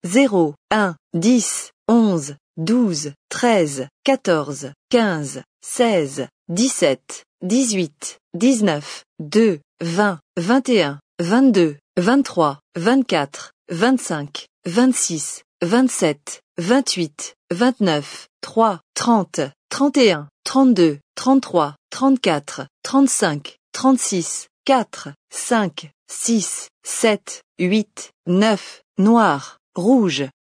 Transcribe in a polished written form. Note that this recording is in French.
0, 1, 10, 11, 12, 13, 14, 15, 16, 17, 18, 19, 2, 20, 21, 22, 23, 24, 25, 26, 27, 28, 29, 3, 30, 31, 32, 33, 34, 35, 36, 4, 5, 6, 7, 8, 9, noir, rouge.